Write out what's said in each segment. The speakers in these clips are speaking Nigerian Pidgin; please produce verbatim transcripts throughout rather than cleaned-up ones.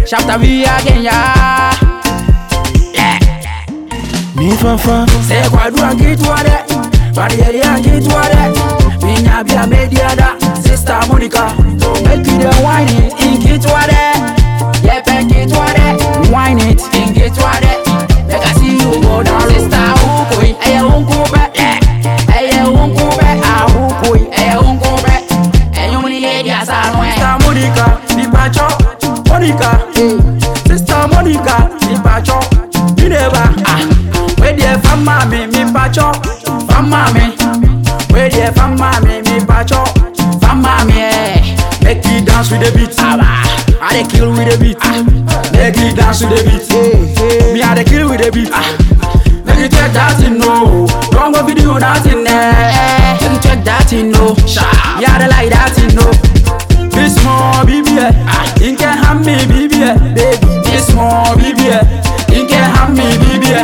chapter we again, yeah. Yeah. Me fafa. Say kwa do and get what it. Barriere and get what it. Me nya be a media da. Sister Monica. Make you the wine it. In get what it. Yeah, pen get what it. Wine it. In get what it. Make I see you go down. Sister Ukoi. Hey, unko be. Hey, unko be. Ah, Ukoi. Hey, unko be. Hey, you money lady as I know. Sister Monica. The pacho. Monica. Sister Monica. The pacho. You never. Ah. Where the fam mami, me pacho, fam mami. Where the fam mami, me pacho, fam mami. Make it dance with the beat, I dey kill with the beat. Make it dance with the beat, me I dey kill with the beat. Make it check that in no, don't go video that in there. Make it check that in no, yeah I like that in no. This small baby, you can have me baby, baby. This small baby, you can have me baby.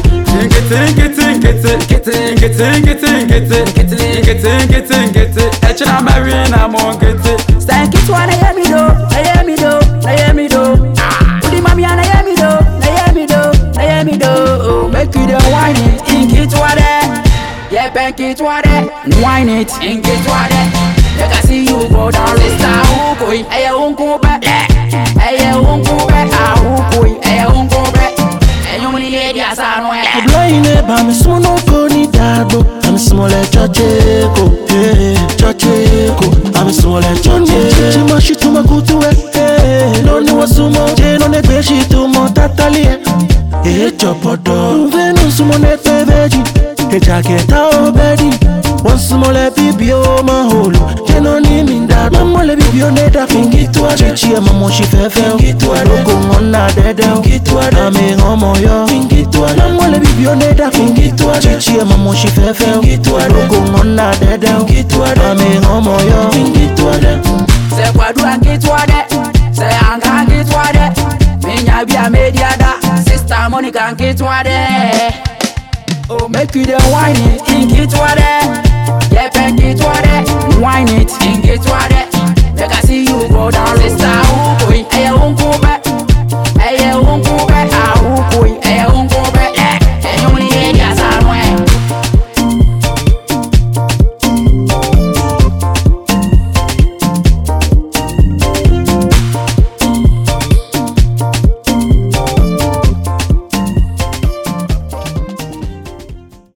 Get it, get it, get it, get it, get it, get it, get it, get it, get it, get it, get it. Each and every I'm on get it. Stank it one, I hear me do, I hear me do, I hear me do. Udi mami and I hear me do, I hear me do, I hear me do. Make you the wine it, ink it what it. Yeah, bank it what it, wine it, ink it what it. Make I see you go down, sister Ukoi. Hey, unko be, hey, unko be, ah Ukoi, hey, unko be. Hey, you money lady as I know. I'm small no pony dabo. I'm small like Chacheko, yeah, Chacheko. I'm small like Chacheko. Chima shi tuma kutu eh. No ni wasumo, je no ne beshi tumo tatali eh. Eh chopodo, venu sumo ne te veji. Eh jacketa obedi. One small like bibi o maholo. Je no ni minda. Mama le bibi o ne da fingi tu ade. Chichi e mamo shi fefe. Fingi tu ade. Loko ngona dede. Fingi tu ade. Ame ngomo yo. Fingi tu ade. Mama le bibi o ne da fingi tu ade. Chichi e mamo shi fefe. Fingi tu ade. Loko ngona dede. Fingi tu ade. Ame ngomo yo. Fingi tu ade. Se kwa do and get what it. Se anga get what it. Me nya be a media da. Sister Monica and get what it. Oh, make you the wine it, ink it what it. Yeah, pen it what it. Wine it, ink it what it. Make I see you go down, sister Ukoi. Hey, unko